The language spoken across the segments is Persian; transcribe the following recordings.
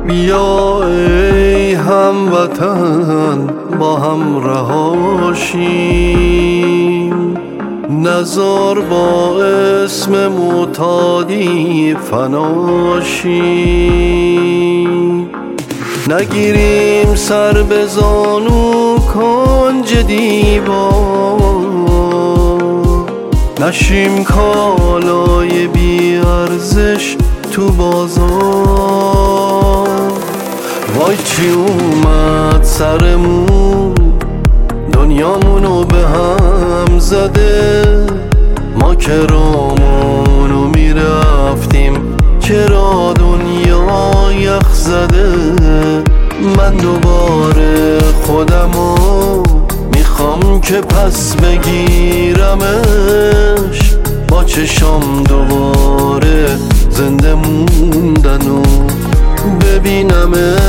بیا ای هموطن با هم رهاشیم، نزار با اسم معتادی فناشیم. نگیریم سر به زانو کنج دیوار، نشیم کالای بی ارزش تو بازار. وای چی اومد سرمون، دنیامونو به هم زده، ما که رامونو میرفتیم چرا دنیا یخ زده. من دوباره خودمو میخوام که پس بگیرمش، با چشام دوباره زنده موندن و ببینمش.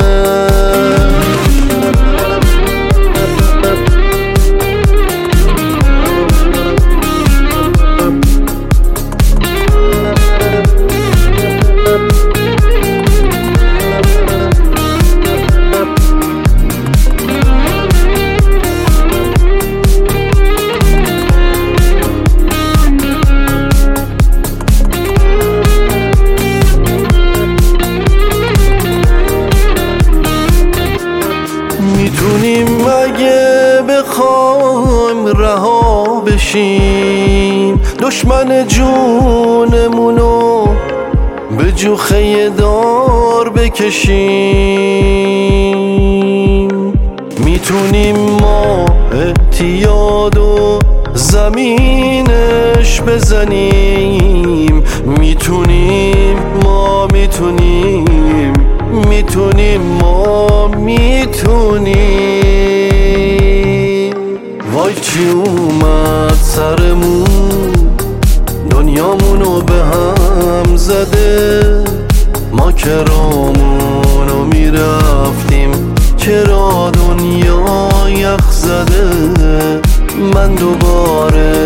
میتونیم اگه بخوایم رها بشیم، دشمن جونمونو به جوخه دار بکشیم. میتونیم ما اعتیاد و زمینش بزنیم، میتونیم ما میتونیم وای چی اومد سرمون، دنیامونو به هم زده، ما که رامونو میرفتیم چرا دنیا یخ زده. من دوباره